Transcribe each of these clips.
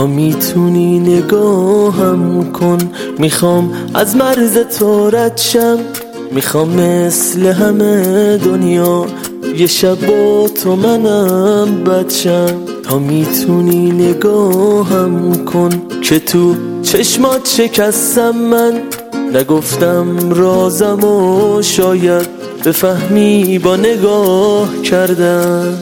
تا میتونی نگاهم کن. میخوام از مرز تو رد شم، میخوام مثل همه دنیا یه شب با تو منم بد شم. تا میتونی نگاهم کن که تو چشمات شکستم من، نگفتم رازم و شاید بفهمی با نگاه کردم.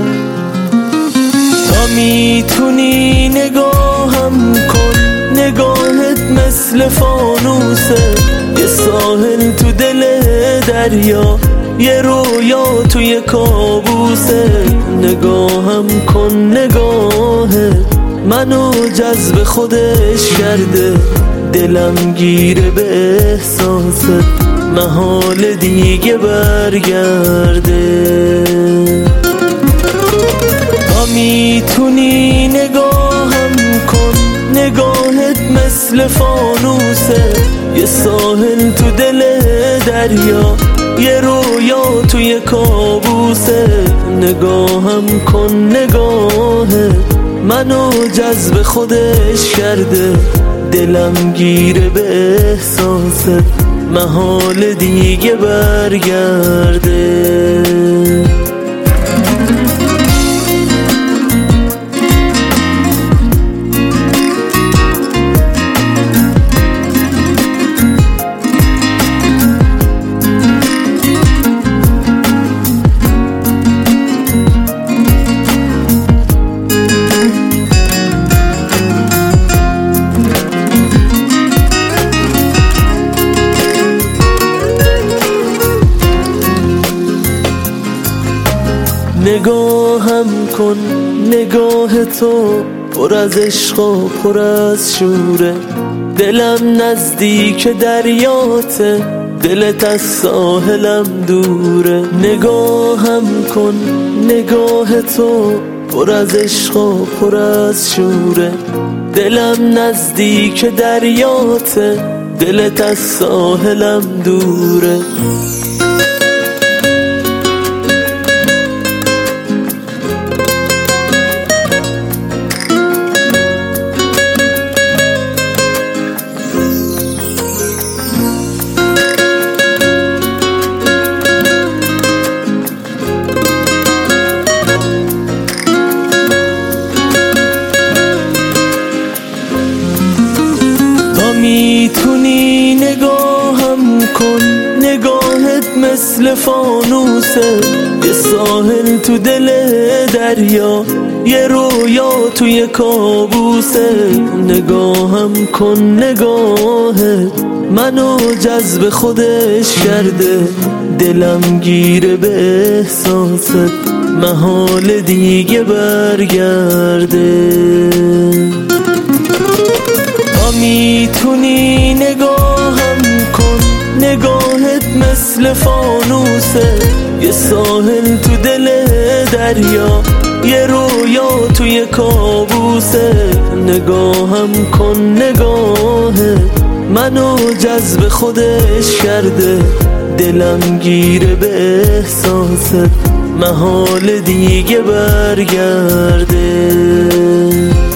تا میتونی نگاهم کن، نگاهت مثل فانوسه، یه ساحل تو دل دریا، یه رویا توی کابوسه. نگاهم کن، نگاهت منو جذب خودش کرده، دلم گیره به احساست، محال دیگه برگرده. تا میتونی نگاهم کن، نگاهت مثل فانوسه، یه ساحل تو دل دریا، یه رویا توی کابوسه. نگاهم کن، نگاهت منو جذب خودش کرده، دلم گیره به احساست، محال دیگه برگرده. نگاهم کن، نگاه تو پر از عشق و پر از شوره، دلم نزدیک دریاته، دلت از ساحلم دوره. نگاهم کن، نگاه تو پر از عشق و پر از شوره، دلم نزدیک دریاته، دلت از ساحلم دوره. میتونی نگاهم کن، نگاهت مثل فانوسه، یه ساحل تو دل دریا، یه رویا توی کابوسه. نگاهم کن، نگاهت منو جذب خودش کرده، دلم گیره به احساست، محال دیگه برگرده. میتونی نگاهم کن، نگاهت مثل فانوسه، یه ساحل تو دل دریا، یه رویا توی کابوسه. نگاهم کن، نگاهت منو جذب خودش کرده، دلم گیره به احساست، محال دیگه برگرده.